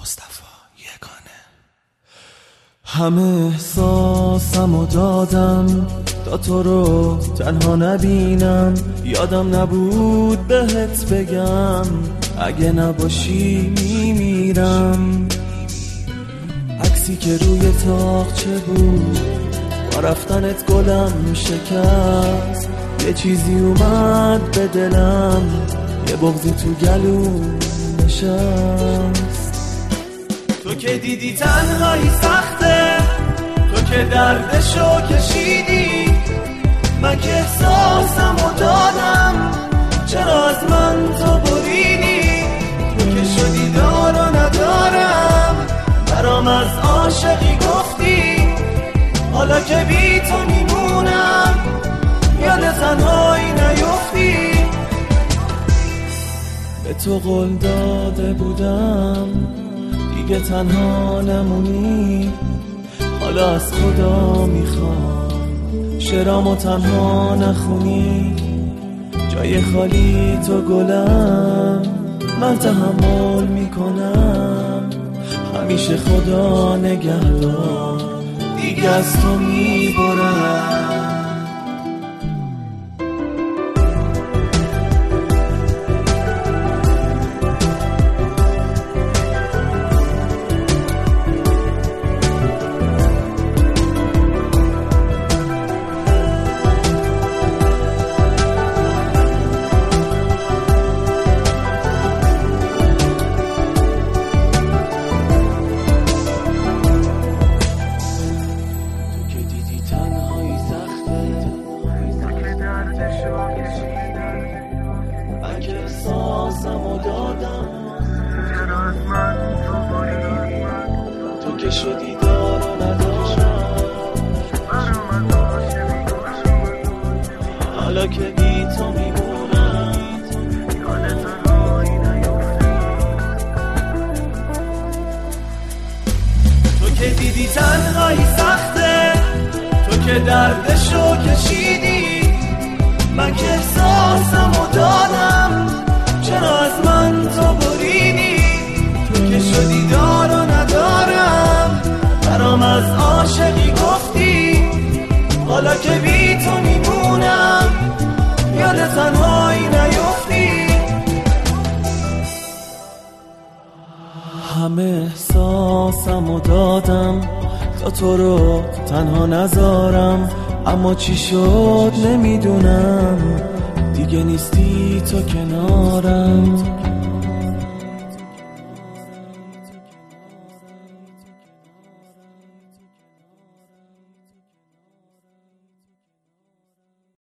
مصطفی یگانه. همه احساسمو دادم تا تو رو تنها نبینم، یادم نبود بهت بگم اگه نباشی میمیرم. عکسی که روی تاقچه بود با رفتنت گلم شکست، یه چیزی اومد به دلم، یه بغضی تو گلوم نشست. تو که دیدی تنهایی سخته، تو که دردشو کشیدی، من که احساسمو دادم چرا از من تو بریدی. تو که شدی دار و ندارم، برام از عاشقی گفتی، حالا که بی تو میمونم یاد تنهایی نیفتی. به تو قول داده بودم دیگه تنها نمونی، حالا از خدا میخوام شعرامو تنها نخونی. جای خالی تو گلم، من تحمل میکنم، همیشه خدا نگهدار دیگه از تو میبرم. من که احساسمو دادم چرا از من تو بریدی، تو که شدی دار و ندارم، برام از عاشقی گفتی، حالا که بی تو میمونم یاد تنهایی نیفتی. تو که دیدی تنهایی سخته، تو که دردشو کشیدی، من که احساسمو دادم چرا از من تو بریدی. تو که شدی دار و ندارم، برام از عاشقی گفتی، حالا که بی تو میمونم یاد تنهایی نیفتی. همه احساسمو دادم تا تو رو تنها نذارم، اما چی شد نمیدونم، دیگه نیستی تو کنارم.